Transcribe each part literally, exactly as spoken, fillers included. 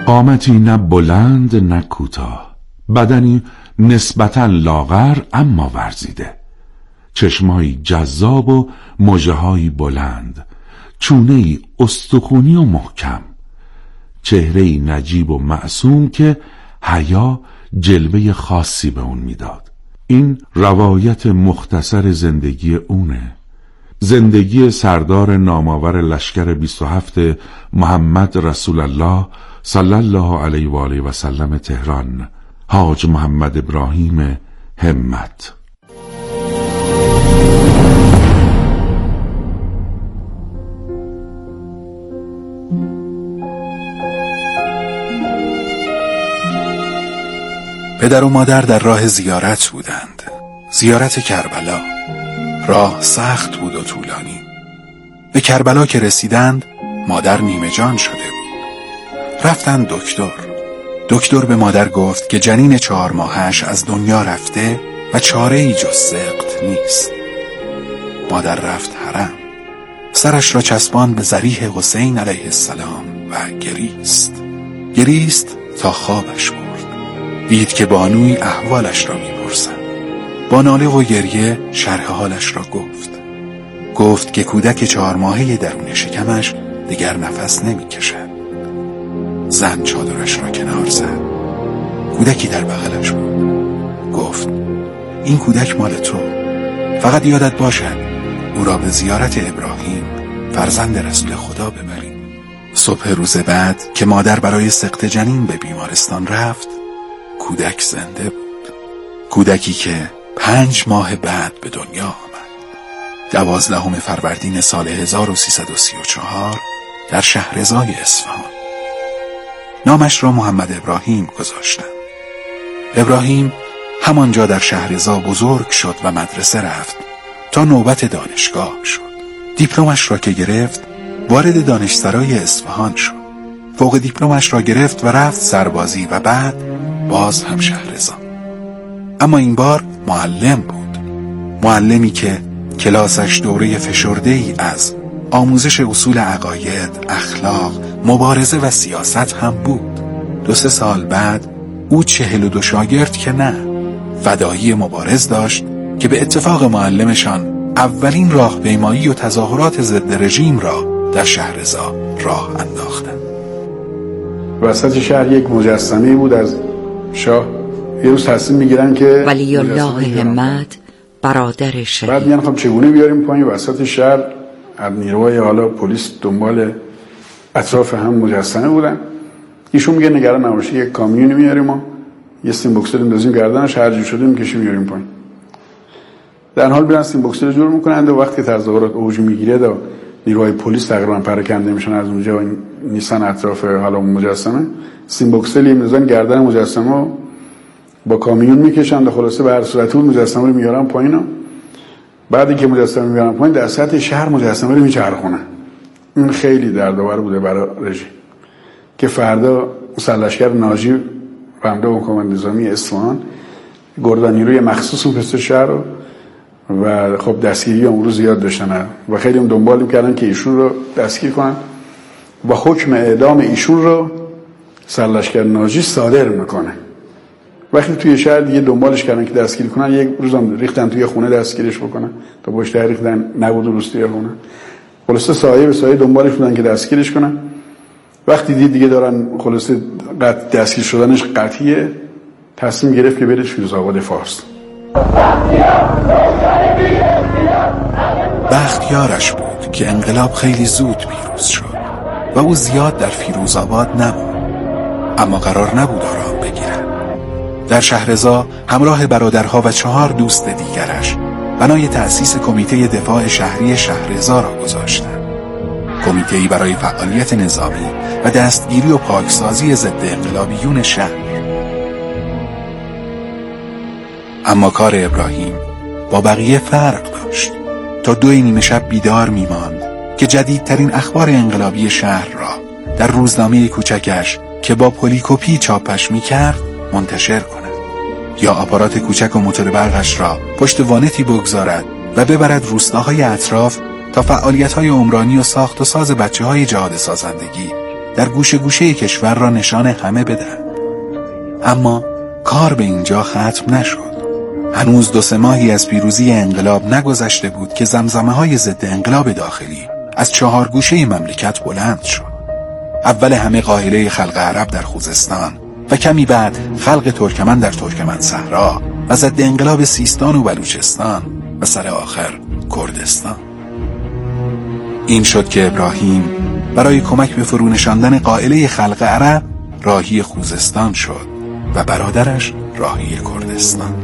قامتی نه بلند نه کوتاه، بدنی نسبتاً لاغر اما ورزیده، چشمایی جذاب و مژه‌هایی بلند، چونه‌ای استخوانی و محکم، چهره‌ای نجیب و معصوم که حیا جلوه خاصی به اون میداد. این روایت مختصر زندگی اونه، زندگی سردار نامآور لشکر بیست و هفت محمد رسول الله صلی الله علیه و آله و سلم تهران، حاج محمد ابراهیم همت. پدر و مادر در راه زیارت بودند، زیارت کربلا. راه سخت بود و طولانی. به کربلا که رسیدند مادر نیمه جان شده بود. رفتند دکتر. دکتر به مادر گفت که جنین چهار ماهش از دنیا رفته و چاره ای جز سقط نیست. مادر رفت حرم، سرش را چسباند به ضریح حسین علیه السلام و گریست. گریست تا خوابش برد. دید که بانوی احوالش را میپرسند. با ناله و گریه شرح حالش را گفت. گفت که کودک چهار ماهه درون شکمش دیگر نفس نمیکشد. زن چادرش را کنار زد. کودکی در بغلش بود. گفت این کودک مال تو، فقط یادت باشد او را به زیارت ابراهیم فرزند رسول خدا ببریم. صبح روز بعد که مادر برای سقط جنین به بیمارستان رفت، کودک زنده بود. کودکی که پنج ماه بعد به دنیا آمد. دوازدهم فروردین سال هزار و سیصد و سی و چهار در شهرضای اصفهان. نامش را محمد ابراهیم گذاشتند. ابراهیم همانجا در شهرضا بزرگ شد و مدرسه رفت تا نوبت دانشگاه شد. دیپلمش را که گرفت وارد دانشسرای اصفهان شد. فوق دیپلمش را گرفت و رفت سربازی و بعد باز هم شهرضا. اما این بار معلم بود. معلمی که کلاسش دوره فشرده‌ای از آموزش اصول عقاید، اخلاق، مبارزه و سیاست هم بود. دو سه سال بعد او چهل و دو شاگرد که نه، فدایی مبارز داشت که به اتفاق معلمشان اولین راهپیمایی و تظاهرات ضد رژیم را در شهرضا راه انداختند. وسط شهر یک مجسمه بود از شاه. یه روز تصمیم میگیرن که ولی الله همت برادر شهید. بعد میگن خب چگونه بیاریم پایین وسط شهر. از نیروهای حالا پلیس دنبال اطراف هم مجسمه بودن. ایشون میگه نگران نباشید، یک کامیونی میاریم و یه سیم بوکسر میندازیم گردنش، هر جور شده میکشیم میاریم پایین. در حال میرن سیم بوکسر جور میکنند و وقتی تظاهرات اوج میگیره و نیروهای پلیس تقریبا پراکنده میشن از اونجا و نیستن اطراف حالا اون مجسمه، سیم بوکسر میندازن گردن مجسمه و با کامیون میکشن. خلاصه به هر صورت اون مجسمه رو میارن پایین و بعدی که مجسمه میارن پایین در سطح شهر مجسمه رو میچرخونن. این خیلی دردآور بوده برای رژیم که فردا مسلحشگر ناجی و حمله حکومت نظامی اصفهان گردن نیروی مخصوص اون پست شهر رو و خب دستگیری اون رو زیاد داشتن و خیلی هم دنبال میکردن که ایشون رو دستگیر کنن و حکم اعدام ایشون رو سرلشکر ناجی صادر میکنه. وقتی توی شهر دیگه دنبالش کردن که دستگیر کنن، یک روزم ریختن توی خونه دستگیرش بکنن تا پشت در ریختن نبود روز توی خونه. خلاصه سایه به سایه دنبالش بودن که دستگیرش کنن. وقتی دید دیگه دارن خلاصه قط دستگیر شدنش قطعیه، تصمیم گرفت که بره فیروزآباد فارس. بختیارش بود که انقلاب خیلی زود پیروز شد و او زیاد در فیروزآباد نبود، اما قرار نبود آرام بگیرد. در شهرضا همراه برادرها و چهار دوست دیگرش بنای تأسیس کمیته دفاع شهری شهرضا را گذاشتند. کمیته‌ای برای فعالیت نظامی و دستگیری و پاکسازی ضد انقلابیون شهر. اما کار ابراهیم با بقیه فرق داشت. تا دو نیمه شب بیدار میماند که جدیدترین اخبار انقلابی شهر را در روزنامه کوچکش که با پلیکوپی چاپش میکرد منتشر کند، یا آپارات کوچک و موتور برقش را پشت وانتی بگذارد و ببرد روستاهای اطراف تا فعالیت‌های عمرانی و ساخت و ساز بچه‌های جهاد سازندگی در گوشه گوشه کشور را نشان همه بدهد. اما کار به اینجا ختم نشد. هنوز دو سه ماهی از پیروزی انقلاب نگذشته بود که زمزمه های ضد انقلاب داخلی از چهار گوشه مملکت بلند شد. اول همه قائله خلق عرب در خوزستان و کمی بعد خلق ترکمن در ترکمن صحرا و ضد انقلاب سیستان و بلوچستان و سر آخر کردستان. این شد که ابراهیم برای کمک به فرونشاندن قائله خلق عرب راهی خوزستان شد و برادرش راهی کردستان.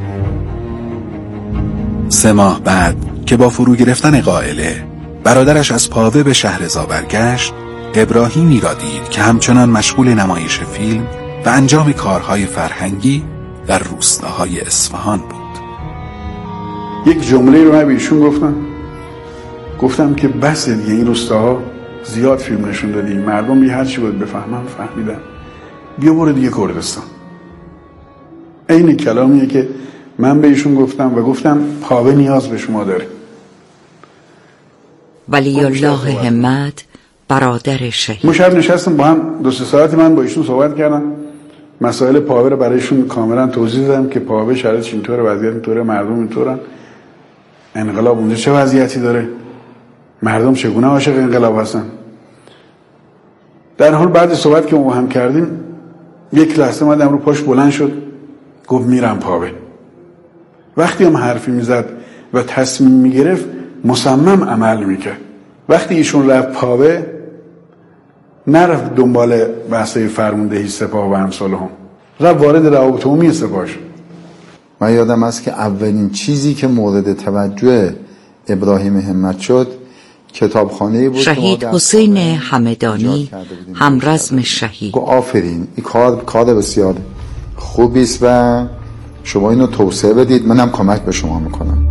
سه ماه بعد که با فرو گرفتن قائله برادرش از پاوه به شهرضا برگشت، ابراهیمی را دید که همچنان مشغول نمایش فیلم و انجام کارهای فرهنگی در روستاهای اصفهان بود. یک جمله رو من به ایشون گفتم گفتم که بس دیگه، این روستاها زیاد فیلم نشون دادی، مردم یه هر چی بود بفهمن فهمیدن، بیا برو دیگه کردستان. این کلامیه که من به ایشون گفتم و گفتم پاوه نیاز به شما داره. ولی الله همت برادر شهید. ما شب نشستم با هم دو سه ساعتی، من با ایشون صحبت کردم، مسائل پاوه رو برایشون کاملا توضیح دادم که پاوه شرایطش اینطوره، وضعیت اینطوره، مردم اینطورن، انقلاب اونجا چه وضعیتی داره، مردم چگونه عاشق انقلاب هستن. در حال بعد صحبت که ما هم کردیم یک لحظه من رو پاش بلند شد گفت میرم پاوه. وقتی هم حرفی میزد و تصمیم میگرفت مصمم عمل میکرد. وقتی ایشون رفت پاوه نرفت دنبال بحثای فرماندهی سپاه و امثال هم، رفت وارد روابط عمومی سپاه شد. من یادم است که اولین چیزی که مورد توجه ابراهیم همت شد کتابخانه بود. شهید حسین همدانی همرزم شهید گفت آفرین، این کار کار بسیار خوبی است و شما اینو توسعه بدید، منم کمک به شما میکنم.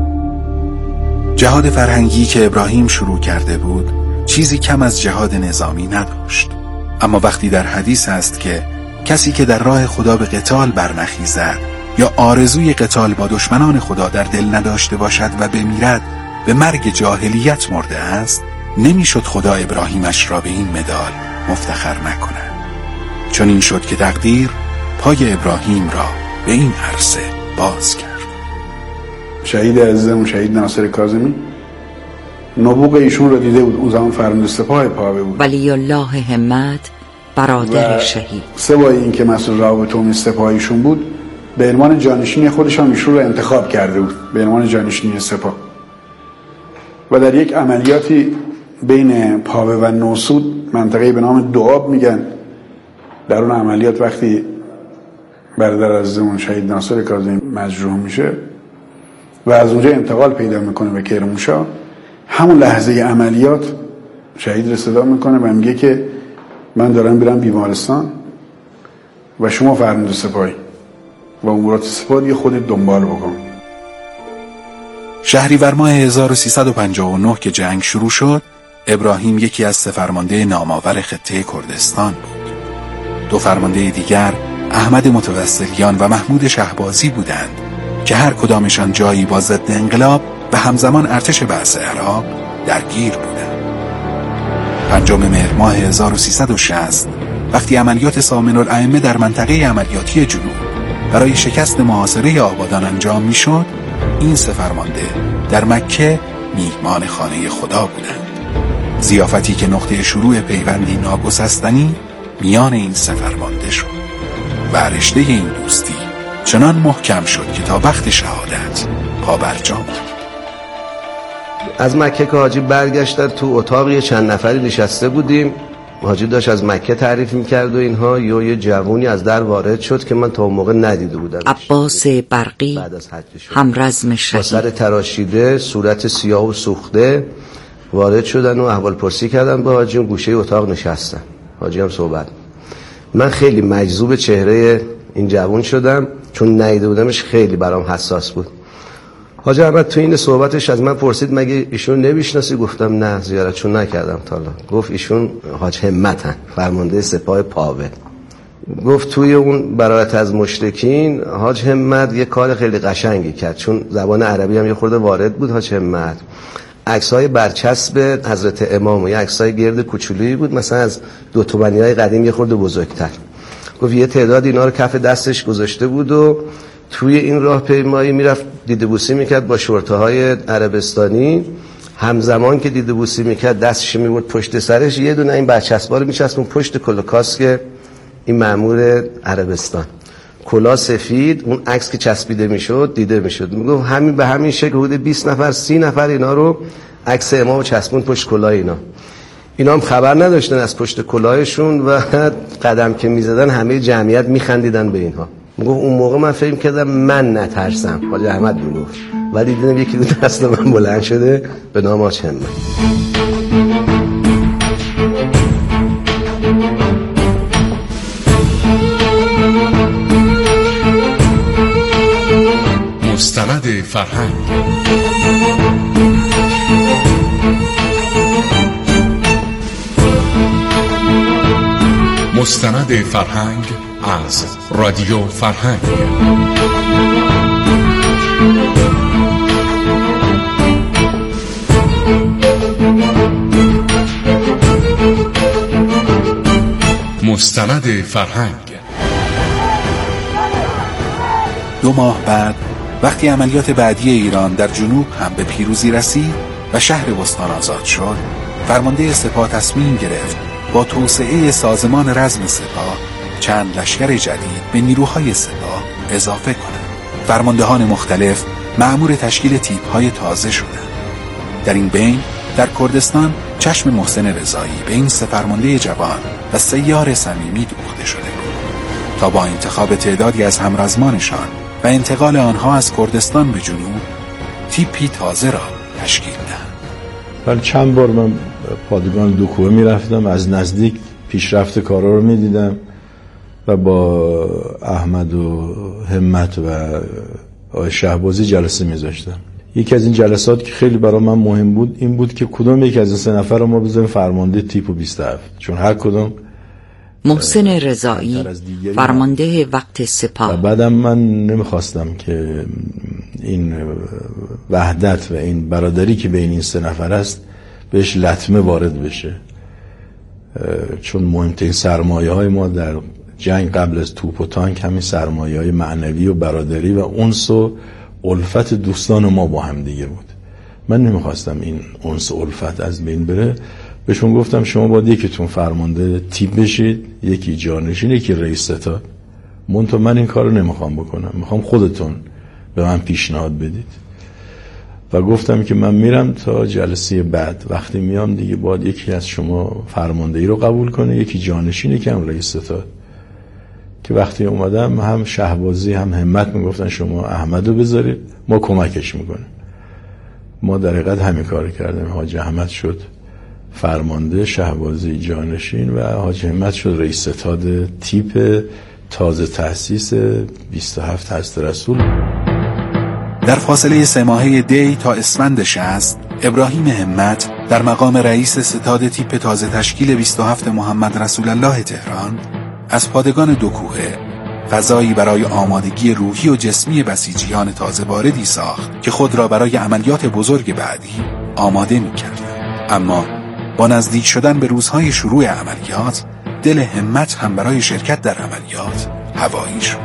جهاد فرهنگی که ابراهیم شروع کرده بود چیزی کم از جهاد نظامی نداشت. اما وقتی در حدیث است که کسی که در راه خدا به قتال برنخیزد یا آرزوی قتال با دشمنان خدا در دل نداشته باشد و بمیرد به مرگ جاهلیت مرده است، نمیشد خدا ابراهیمش را به این مدال مفتخر نکند. چون این شد که تقدیر پای ابراهیم را به این عرصه باز کرد. شهید عزیزمون شهید ناصر کاظمی نبوغ ایشون رو دیده بود، اون زمان فرمانده سپاه پاوه بود. ولی الله همت برادر شهید. سوای این که مسئول روابط عمومی سپاه ایشون بود، به عنوان جانشین خودش هم ایشون رو انتخاب کرده بود به عنوان جانشین سپاه. و در یک عملیاتی بین پاوه و نوسود، منطقه‌ای به نام دوآب میگن، در اون عملیات وقتی برادر عزیزمون شهید ناصر کاظمی مجروح میشه و از اونجا انتقال پیدا میکنه به کرمانشاه، همون لحظه عملیات شهید رو صدا میکنه و میگه که من دارم میرم بیمارستان و شما فرمانده سپاهی و امورات سپاه دیگه خودت دنبال بکن. شهریور ماه هزار و سیصد و پنجاه و نه که جنگ شروع شد، ابراهیم یکی از سه فرمانده نامآور خطه کردستان بود. دو فرمانده دیگر احمد متوسلیان و محمود شهبازی بودند که هر کدامشان جایی با ضد انقلاب و همزمان ارتش بعث عراق درگیر بودند. پنجم مهر ماه هزار و سیصد و شصت وقتی عملیات سامن الائمه در منطقه عملیاتی جنوب برای شکست محاصره آبادان انجام میشد، این سه فرمانده در مکه میهمان خانه خدا بودند. ضیافتی که نقطه شروع پیوندی ناگسستنی میان این سه فرمانده شد و رشته این دوستی چنان محکم شد که تا وقت شهادت پا برجا بود. از مکه که حاجی برگشتن تو اتاقی چند نفری نشسته بودیم، حاجی داشت از مکه تعریف میکرد و اینها، یا یه جوونی از در وارد شد که من تا اون موقع ندیده بودم. عباس برقی همرزم شهید سر تراشیده، صورت سیاه و سوخته وارد شدن و احوال پرسی کردن با حاجی، اون گوشه اتاق نشستن. حاجی هم صحبت. من خیلی مجذوب چهره این جوون شدم چون ندیده بودمش، خیلی برام حساس بود. حاجی احمد تو این صحبتش از من پرسید مگه ایشون نمیشناسی؟ گفتم نه زیارتشون نکردم تا حالا. گفت ایشون حاج همتن، فرمانده سپاه پاوه. گفت توی اون برایت از مشرکین حاج همت یه کار خیلی قشنگی کرد، چون زبان عربی هم یه خورده وارد بود حاج همت. عکس‌های برچسب حضرت امام و یه عکس‌های گرد کوچولویی بود، مثلا از دو تومانی‌های قدیم یه خورده بزرگتر. گفت یه تعداد اینا رو کف دستش گذاشته بود و توی این راهپیمایی میرفت دیده بوسی میکرد با شورت‌های عربستانی. همزمان که دیده بوسی میکرد دستش میبرد پشت سرش، یه دونه این برچسبا رو میچسبون پشت کلاه کاسک این مأمور عربستان. کلاه سفید، اون عکس که چسبیده میشد دیده میشد. میگم همین به همین شکل حدود بیست نفر سی نفر اینا رو عکس امام چسبون پشت کلاه اینا. اینا هم خبر نداشتن از پشت کلاهشون و قدم که میزدن همه جمعیت میخندیدن به اینها. میگم اون موقع من فکر کردم من نترسم، حاج احمد میگفت، ولی دیدم یکی دو دست من بلند شده به نام حاج همت. مستند فرهنگ. مستند فرهنگ از رادیو فرهنگ. مستند فرهنگ. دو ماه بعد وقتی عملیات بعدی ایران در جنوب هم به پیروزی رسید و شهر بستان آزاد شد، فرمانده سپاه تصمیم گرفت با توسعه سازمان رزم سپاه چند لشکر جدید به نیروهای سپاه اضافه کنند. فرماندهان مختلف مأمور تشکیل تیپ‌های تازه شدند. در این بین در کردستان چشم محسن رضایی به این سه فرمانده جوان و سیار صمیمی دوخته شده بود تا با انتخاب تعدادی از همرزمانشان و انتقال آنها از کردستان به جنوب تیپی تازه را تشکیل دهند. ولی چند بار من پادگان دوکوه می رفتم، از نزدیک پیشرفت کارا رو می دیدم و با احمد و همت و آقای شهبازی جلسه می زاشتم. یکی از این جلسات که خیلی برای من مهم بود این بود که کدوم یکی از این سه نفر رو ما بذاریم فرمانده تیپ و بیست و هفت، چون هر کدوم محسن رضایی فرمانده وقت سپاه. و بعدم من نمیخواستم که این وحدت و این برادری که بین این سه نفر است بهش لطمه وارد بشه، چون مهمترین سرمایه های ما در جنگ قبل از توپ و تانک همین سرمایه های معنوی و برادری و انس و الفت دوستان ما با هم دیگه بود. من نمیخواستم این انس و الفت از بین بره. بهشون گفتم شما باید یکیتون فرمانده تیپ بشید، یکی جانشین، یکی رئیس ستاد. منتها من این کارو نمیخوام بکنم، میخوام خودتون به من پیشنهاد بدید. و گفتم که من میرم تا جلسه بعد، وقتی میام دیگه باید یکی از شما فرماندهی رو قبول کنه، یکی جانشین، یکی هم رئیس ستاد. که وقتی اومدم هم شهبازی هم همت میگفتن شما احمدو بذارید ما کمکش میکنیم. ما در حقیقت همین کار کردیم. حاج احمد شد فرمانده، شهبازی جانشین و حاج همت شد رئیس ستاد تیپ تازه تأسیس بیست و هفت حضرت رسول. در فاصله سه ماهه دی تا اسفند شصت ابراهیم همت در مقام رئیس ستاد تیپ تازه تشکیل بیست و هفت محمد رسول الله تهران از پادگان دو کوهه فضایی برای آمادگی روحی و جسمی بسیجیان تازه واردی ساخت که خود را برای عملیات بزرگ بعدی آماده می‌کرد. اما با نزدیک شدن به روزهای شروع عملیات دل همت هم برای شرکت در عملیات هوایی شد.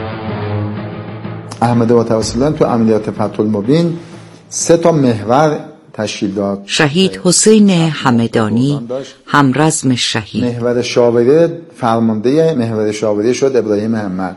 احمد با توسلان تو عملیات فتح المبین سه تا محور تشکیل داد. شهید حسین همدانی همرزم شهید. محور شاوره فرمانده محور شاوره شد ابراهیم همت.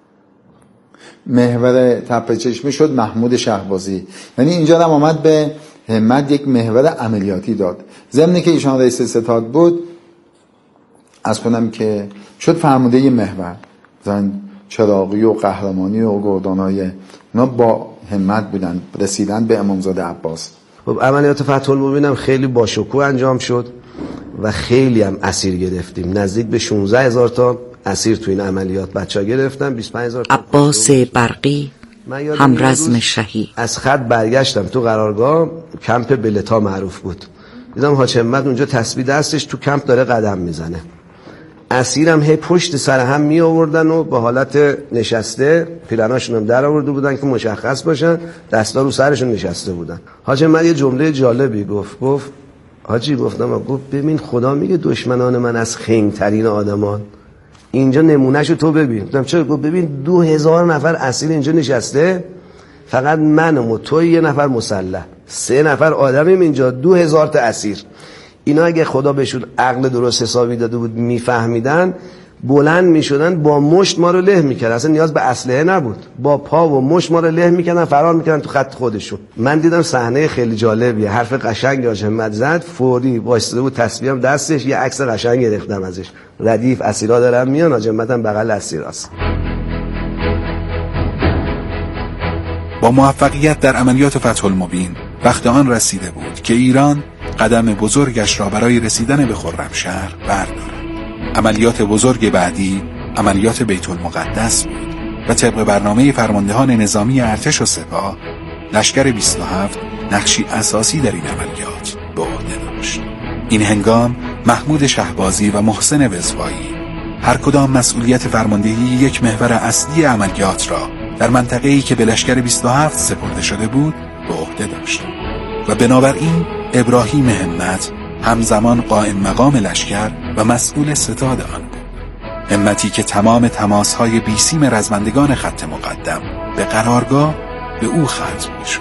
محور تپه چشمی شد محمود شهبازی. یعنی اینجا هم آمد به همت یک محور عملیاتی داد. ضمن که ایشان رئیس ستاد بود از کنم که شد فرمانده محور. زن چراغی و قهرمانی و گردانای اونا با همت بودن، رسیدن به امامزاده عباس. خب عملیات فتح المبین هم خیلی باشکوه انجام شد و خیلی هم اسیر گرفتیم. نزدیک به شانزده هزار تا اسیر تو این عملیات بچه‌ها گرفتن. بیست و پنج هزار تا عباس برقی همرزم شهید. از خط برگشتم تو قرارگاه، کمپ بلتا معروف بود. دیدم حاج همت اونجا تسبیح دستش تو کمپ داره قدم میزنه. اسیرم هی پشت سر هم می آوردن و به حالت نشسته، پیرناشون هم در آورده بودن که مشخص باشن، دستا رو سرشون نشسته بودن. حاجی من یه جمله جالبی گفت گفت حاجی گفتم گفت ببین خدا میگه دشمنان من از خنگ‌ترین آدمان، اینجا نمونهشو تو ببین. گفتم چرا؟ گفت ببین دو هزار نفر اسیر اینجا نشسته، فقط منم و تو یه نفر مسلح، سه نفر آدمیم اینجا، دو هزار تا اسیر. اینا اگه خدا بهشون عقل درست حسابی داده بود میفهمیدن، بلند میشدن با مشت ما رو له میکردن، اصلا نیاز به اسلحه نبود، با پا و مشت ما رو له میکردن، فرار میکردن تو خط خودشون. من دیدم صحنه خیلی جالبیه، حرف قشنگ حاج همت زد، فوری وایساده بود تسبیحم دستش، یه عکس قشنگ گرفتم ازش، ردیف اسیرا دارن میان، حاج همتم بغل اسیراست. با موفقیت در عملیات فتح المبین وقت آن رسیده بود که ایران قدم بزرگش را برای رسیدن به خرمشهر بردارد. عملیات بزرگ بعدی عملیات بیت المقدس بود و طبق برنامه فرماندهان نظامی ارتش و سپاه، لشکر بیست و هفت نقشی اساسی در این عملیات به عهده داشت. این هنگام محمود شهبازی و محسن وزوایی هر کدام مسئولیت فرماندهی یک محور اصلی عملیات را در منطقه‌ای که به لشکر بیست و هفت سپرده شده بود به عهده داشت و بنابراین ابراهیم همت همزمان قائم مقام لشکر و مسئول ستاد آن بود. همتی که تمام تماس‌های بیسیم رزمندگان خط مقدم به قرارگاه به او ختم می‌شد.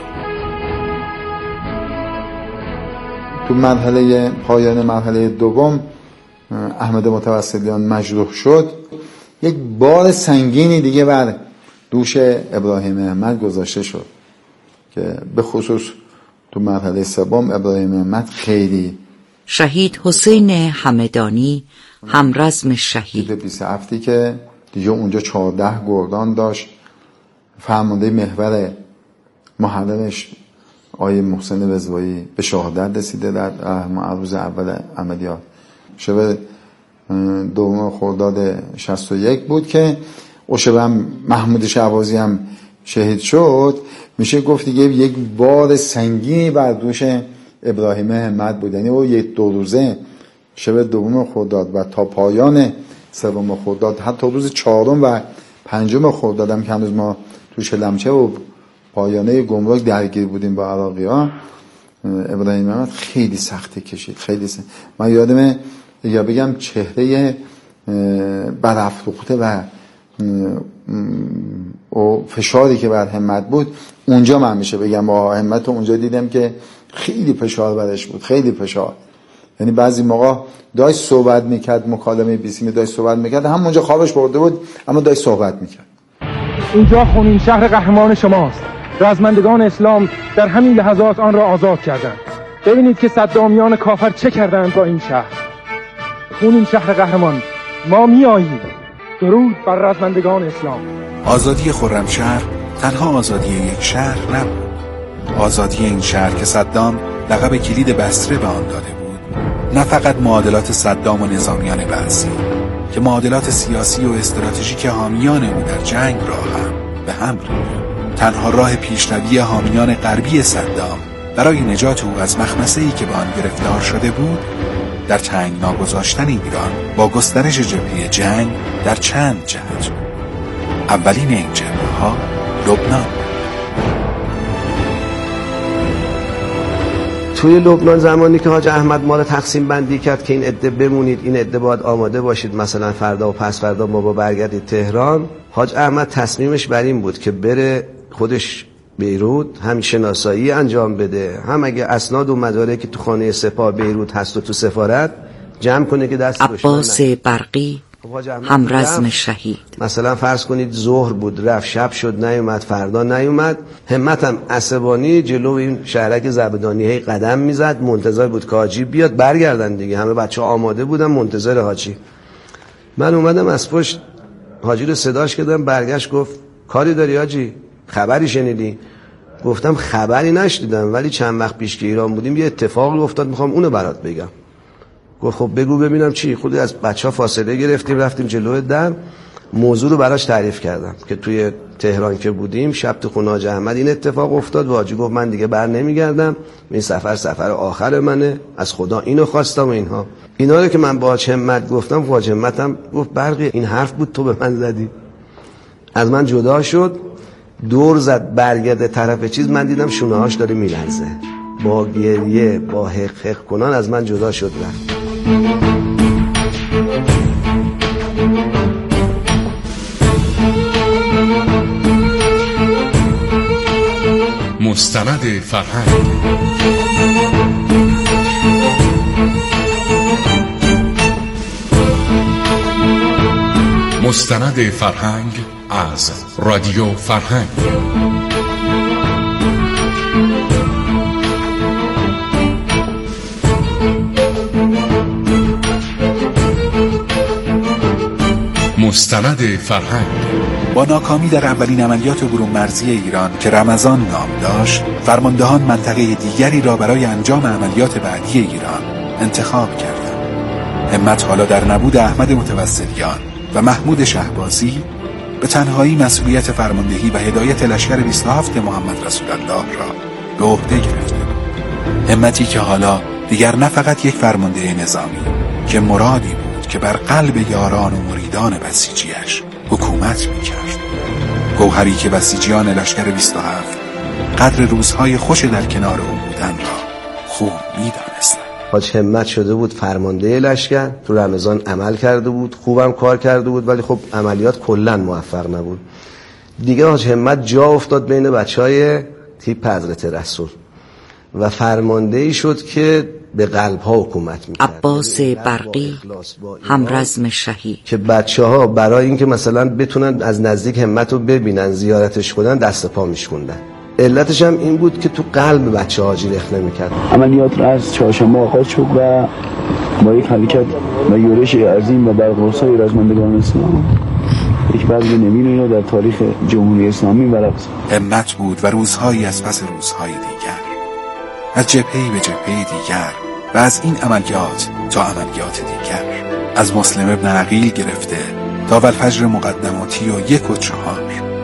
تو مرحله پایان مرحله دوم احمد متوسلیان مجروح شد. یک بار سنگینی دیگه بر دوش ابراهیم همت گذاشته شد که به خصوص تو مرحله سوم ابراهیم همت خیلی شهید حسین همدانی همرزم شهید بیست و هفتی که دیگه اونجا چهارده گردان داشت. فرمانده محور محرمش آقای محسن وزوایی به شهادت رسیده در روز اول عملیات. شب دوم خرداد شصت و یک بود که او شب هم محمود شهبازی هم شهید شد. میشه گفت دیگه یک بار سنگینی بر دوش ابراهیم همت بود، یعنی او یک دو روزه شب دوم خرداد و تا پایان سوم خرداد، حتی روز چهارم و پنجم خرداد هم که هنوز ما تو شلمچه و پایانه گمرک درگیر بودیم با عراقی ها، ابراهیم همت خیلی سختی کشید، خیلی سخت. من یادمه یا بگم چهره برافروخته و او فشاری که بر همت بود اونجا، من میشه بگم با همت اونجا دیدم که خیلی فشار برش بود، خیلی فشار. یعنی بعضی موقع داشت صحبت میکرد، مکالمه بیسیمی داشت صحبت میکرد، همونجا خوابش برده بود اما داشت صحبت میکرد. اینجا خونین شهر قهرمان شماست. رزمندگان اسلام در همین لحظات آن را آزاد کردند. ببینید که صدامیان کافر چه کردند با این شهر. خونین شهر قهرمان، ما میاییم. درود بر رزمندگان اسلام. آزادی خرمشهر تنها آزادی یک شهر نبود. آزادی این شهر که صدام لقب کلید بصره به آن داده بود، نه فقط معادلات صدام و نظامیان بعثی که معادلات سیاسی و استراتژیک حامیان او در جنگ را هم به هم ریخت. تنها راه پیشروی حامیان غربی صدام برای نجات او از مخمسه‌ای که به آن گرفتار شده بود، در تنگنا گذاشتن ایران با گسترش جبهه جنگ در چند جهت. اولین این جبهه ها لبنان. توی لبنان زمانی که حاج احمد ما رو تقسیم بندی کرد که این عده بمونید، این عده باید آماده باشید، مثلا فردا و پس فردا ما با برگردید تهران، حاج احمد تصمیمش بر این بود که بره خودش بیروت، هم شناسایی انجام بده، هم اگه اسناد و مدارکی که تو خانه سپاه بیروت هست و تو سفارت جمع کنه که دست عباس برقی همرزم شهید. مثلا فرض کنید ظهر بود رفت، شب شد نیومد، فردا نیومد، همتم عصبانی جلو این شهرک زبدانی قدم میزد، منتظر بود که حاجی بیاد برگردن دیگه. همه بچه ها آماده بودن منتظر حاجی. من اومدم از پشت حاجی رو صداش کردم، برگشت گفت کاری داری حاجی؟ خبری شنیدی؟ گفتم خبری نشنیدم، ولی چند وقت پیش که ایران بودیم یه اتفاقی افتاد، میخوام اونو برات بگم. گفت خب بگو ببینم چی. خودی از بچه ها فاصله گرفتیم رفتیم جلوی در، موضوع رو براش تعریف کردم که توی تهران که بودیم شب تو خونه حاج احمد این اتفاق افتاد و حاجی گفت من دیگه بر نمیگردم، این سفر سفر آخر منه، از خدا اینو خواستم و اینها. اینا رو که من با حاج همت گفتم، حاج همت هم گفت برقی این حرف بود تو به من زدی. از من جدا شد، دور زد برگرده طرف چیز، من دیدم شونه هاش داره میلرزه، با گریه با حق حق کنان از من جدا شد رفت. مستند فرهنگ. مستند فرهنگ از رادیو فرهنگ. مستند فرهنگ. با ناکامی در اولین عملیات برون مرزی ایران که رمضان نام داشت، فرماندهان منطقه دیگری را برای انجام عملیات بعدی ایران انتخاب کردند. همت حالا در نبود احمد متوسلیان و محمود شهبازی به تنهایی مسئولیت فرماندهی و هدایت لشکر بیست و هفت محمد رسول الله را به عهده گرفته بود. همتی که حالا دیگر نه فقط یک فرمانده نظامی که مرادی بود که بر قلب یاران و مریدان بسیجیش حکومت میکرد. گوهری که بسیجیان لشکر بیست و هفت قدر روزهای خوش در کنار او بودن را خوب میدانستند. حاج همت شده بود فرمانده لشکر، تو رمضان عمل کرده بود، خوبم کار کرده بود، ولی خب عملیات کلا موفق نبود. دیگه حاج همت جا افتاد بین بچهای تیپ حضرت رسول و فرمانده ای شد که به قلب ها حکومت میکرد. عباس برقی، همرزم شهید، که بچه ها برای اینکه مثلا بتونن از نزدیک همت رو ببینن زیارتش کنن دست پا میشکوندن. علتش هم این بود که تو قلب بچه حاجی رخنه میکرد. عملیات را از چهارشنبه آغاز شد و با یک حرکت و یورش عظیم و برقرارسای رزمندگان اسلام یک بذل نمینی را در تاریخ جمهوری اسلامی ورق زد. همت بود و روزهایی از پس روزهای دیگر، از جبهه‌ای به جبهه دیگر و از این عملیات تا عملیات دیگر، از مسلم ابن عقیل گرفته تا والفجر مقدماتی و یک و چهار.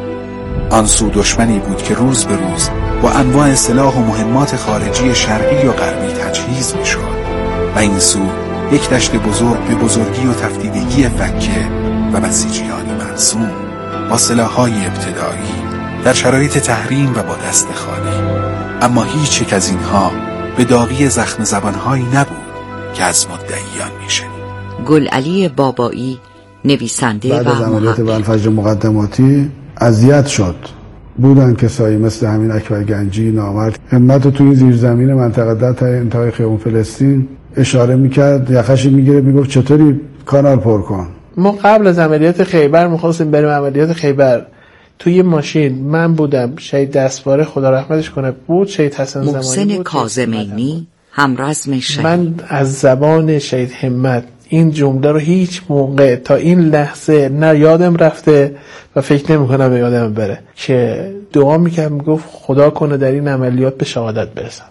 آن سو دشمنی بود که روز به روز با انواع سلاح و مهمات خارجی شرقی و غربی تجهیز می شد و این سو یک دشت بزرگ به بزرگی و تفتیدگی فکه و بسیجیانی معصوم با سلاح‌های ابتدایی در شرایط تحریم و با دست خالی. اما هیچ یک از اینها به داغی زخم زبانهایی نبود که از مدعیان میشنید. گل علی بابایی، نویسنده بعد و از عملیات محقق. والفجر مقدماتی اذیت شد. بودن کسایی مثل همین اکبر گنجی نامرد همت رو توی زیرزمین منطقه ده تا انتهای خیابون فلسطین اشاره میکرد، یخش میگیره میگفت چطوری کانال پر کن. ما قبل از عملیات خیبر میخواستیم بریم عملیات خیبر، توی ماشین من بودم، شهید دستواره خدا رحمتش کنه بود، شهید حسن زمانی بود، محسن کاظمینی، همرزم شهید. من از زبان شهید همت این جمله رو هیچ موقع تا این لحظه نه یادم رفته و فکر نمی کنم یادم بره که دعا میکرد، میگفت خدا کنه در این عملیات به شهادت برسم.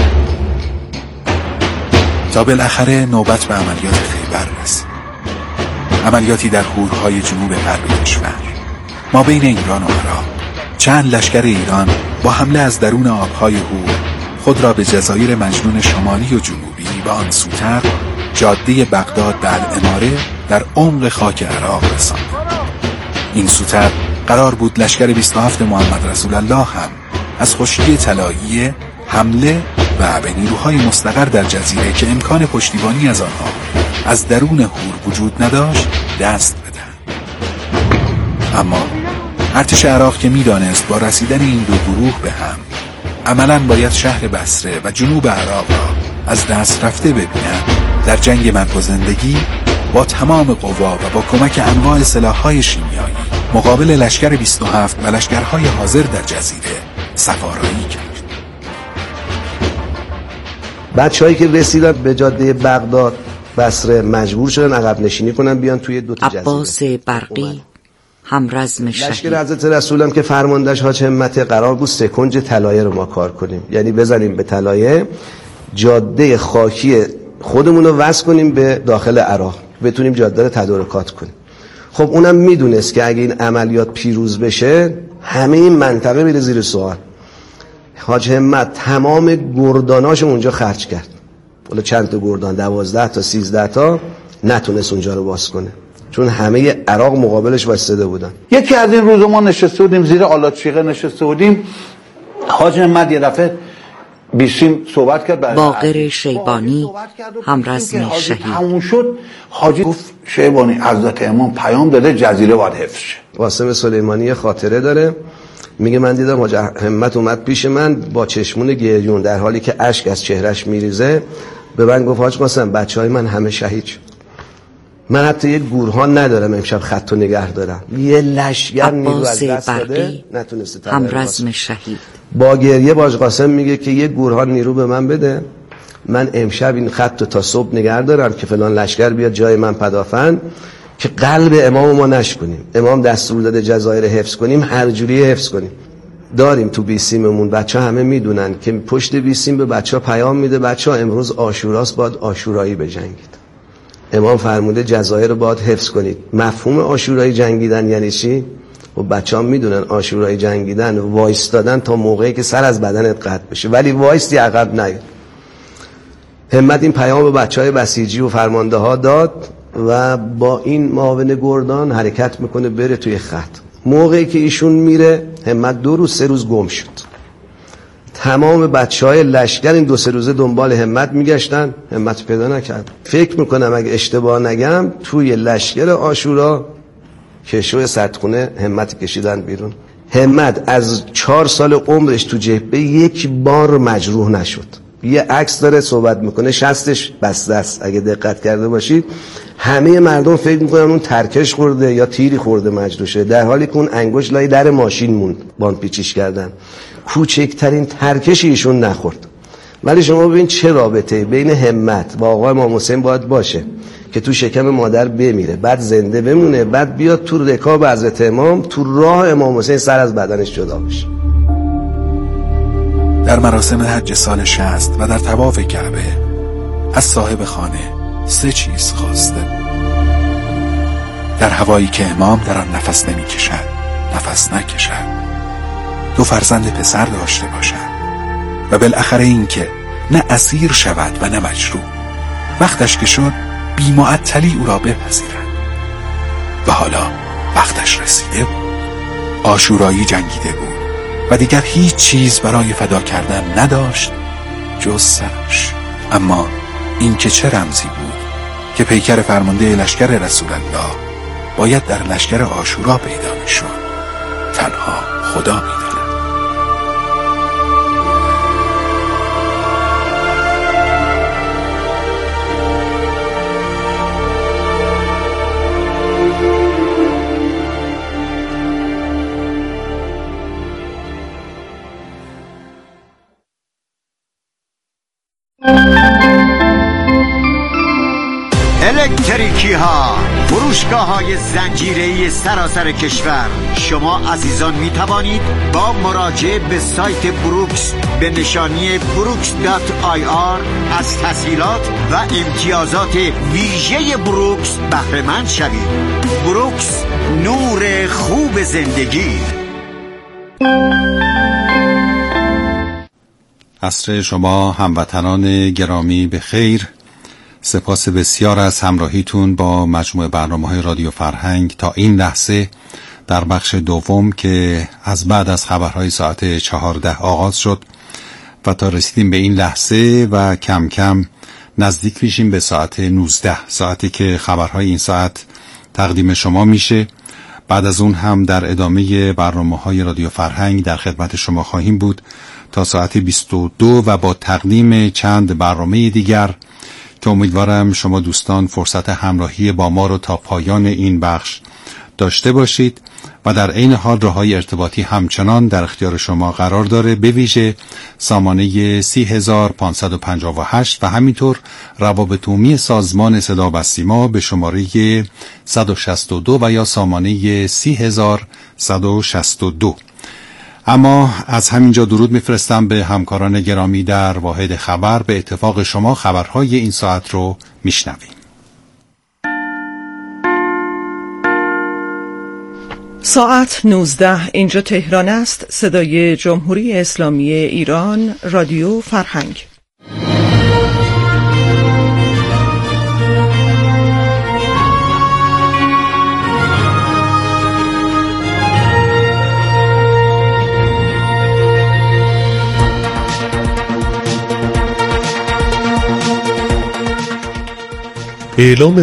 تا بالاخره نوبت به عملیات خیبر رسید. عملیاتی در هورهای جنوب غربی کشور ما بین ایران و عراق. چند لشکر ایران با حمله از درون آبهای هور خود را به جزایر مجنون شمالی و جنوبی و آن سوتر جاده بغداد به الاماره در عمق خاک عراق رساند. این سوتر قرار بود لشکر بیست و هفت محمد رسول الله هم از خشکی طلایی حمله و به نیروهای مستقر در جزیره که امکان پشتیبانی از آنها از درون هور وجود نداشت دست بدهند. اما ارتش عراق که می‌دانست با رسیدن این دو گروه به هم عملاً باید شهر بصره و جنوب عراق را از دست رفته ببیند، در جنگ مرگ و زندگی با تمام قوا و با کمک انواع سلاح‌های شیمیایی مقابل لشکر بیست و هفت و لشکرهای حاضر در جزیره سفارایی کرد. بچه‌هایی که رسیدن به جاده بغداد بصره مجبور شدن عقب نشینی کنن بیان توی دو تا جزیره. عباس برقی، همرزم شهید. لشکر حضرت رسول هم که فرماندهش حاج همت قرار بود سکنج طلایه رو ما کار کنیم، یعنی بزنیم به طلایه، جاده خاکی خودمون رو وصل کنیم به داخل عراق، بتونیم جاده رو تدارکات کنیم. خب اونم میدونست که اگه این عملیات پیروز بشه همه این منطقه میره زیر سوال. حاج همت تمام گرداناش اونجا خرج کرد، ولی چند تا گردان دوازده تا سیزده تا نتونست اونجا رو باز کنه، چون همه عراق مقابلش وایساده بودن. یکی از این روز ما نشسته بودیم زیر آلاچیقه نشسته بودیم، حاج محمد یه دفعه بیسیم صحبت کرد. باقر شیبانی همرزم شهید همون شد. حاجی گفت شیبانی حضرت امام پیام داده جزیره باید حفظ شه. قاسم سلیمانی خاطره داره، میگه من دیدم حاج همت اومد پیش من با چشمون گریون در حالی که اشک از چهرش میریزه، به من گفت حاج قاسم بچهای من همه شهید شد، من حتی یک گورهان ندارم امشب خط و نگه دارم. یه لشگر نیرو از دست داده نتونسته همرزم شهید. با گریه باج قاسم میگه که یک گورهان نیرو به من بده، من امشب این خط تا صبح نگه دارم که فلان لشگر بیاد جای من پدافند، که قلب امام ما نشکنیم. امام دستور داده جزایر حفظ کنیم، هر جوری حفظ کنیم. داریم تو بیسیممون، بچه همه میدونن که پشت بیسیم به بچه ها پیام میده بچه ها امروز عاشوراست، باید عاشورایی بجنگید. امام فرموده جزایر رو باید حفظ کنید. مفهوم عاشورایی جنگیدن یعنی چی؟ و بچه ها میدونن عاشورایی جنگیدن وایستادن تا موقعی که سر از بدنت قطع بشه، ولی وایستی عقب نیاد. همت این پیام به بچه های بسیجی و فرمانده ها داد و با این معاون گردان حرکت میکنه بره توی خط. موقعی که ایشون میره همت دو روز سه روز گم شد. تمام بچه های لشکر این دو سه روزه دنبال همت میگشتن، همت پیدا نکرد. فکر میکنم اگه اشتباه نگم توی لشکر عاشورا کشوی سردخونه همت کشیدن بیرون. همت از چهار سال عمرش تو جبهه یک بار مجروح نشد. یه عکس داره صحبت میکنه شستش بسته است، اگه دقت کرده باشید همه مردم فکر میکنن اون ترکش خورده یا تیری خورده مجروح شده، در حالی که اون انگشت لای در ماشین موند، باند پیچیش کردن. کوچکترین ترکش ایشون نخورد. ولی شما ببین چه رابطه بین همت و آقای امام حسین باید باشه که تو شکم مادر بمیره، بعد زنده بمونه، بعد بیاد تو رکاب حضرت امام، تو راه امام حسین سر از بدنش جدا بشه. در مراسم حج سال شصت و در طواف کعبه از صاحب خانه سه چیز خواسته. در هوایی که امام در آن نفس نمی کشد، نفس نکشد، دو فرزند پسر داشته باشد و بالاخره این که نه اسیر شود و نه مجروح. وقتش که شد بی معطلی او را بپذیرند. و حالا وقتش رسیده بود. عاشورایی جنگیده بود و دیگر هیچ چیز برای فدا کردن نداشت جز سرش. اما این که چه رمزی بود که پیکر فرمانده لشکر رسول الله باید در لشکر عاشورا پیدا می شد، تنها خدا می داند. الکتریکی ها، فروشگاه های زنجیره‌ای سراسر کشور. شما عزیزان می توانید با مراجعه به سایت بروکس به نشانی بروکس دات آی آر از تسهیلات و امتیازات ویژه بروکس بهره مند شوید. بروکس، نور خوب زندگی. عصر شما هموطنان گرامی به خیر. سپاس بسیار از همراهیتون با مجموعه برنامه‌های رادیو فرهنگ تا این لحظه در بخش دوم که از بعد از خبرهای ساعت چهارده آغاز شد و تا رسیدیم به این لحظه و کم کم نزدیک میشیم به ساعت نوزده، ساعتی که خبرهای این ساعت تقدیم شما میشه. بعد از اون هم در ادامه برنامه‌های رادیو فرهنگ در خدمت شما خواهیم بود تا ساعت بیست و دو و با تقدیم چند برنامه دیگر که امیدوارم شما دوستان فرصت همراهی با ما رو تا پایان این بخش داشته باشید و در عین حال راههای ارتباطی همچنان در اختیار شما قرار داره، به ویژه سامانه سی هزار پانصد و پنجاه و هشت و همینطور روابط عمومی سازمان صدا و سیما به شماره صد و شصت و دو و یا سامانه سی هزار صد و شصت و دو. اما از همینجا درود میفرستم به همکاران گرامی در واحد خبر. به اتفاق شما خبرهای این ساعت رو میشنویم. ساعت نوزده اینجا تهران است. صدای جمهوری اسلامی ایران، رادیو فرهنگ. اعلام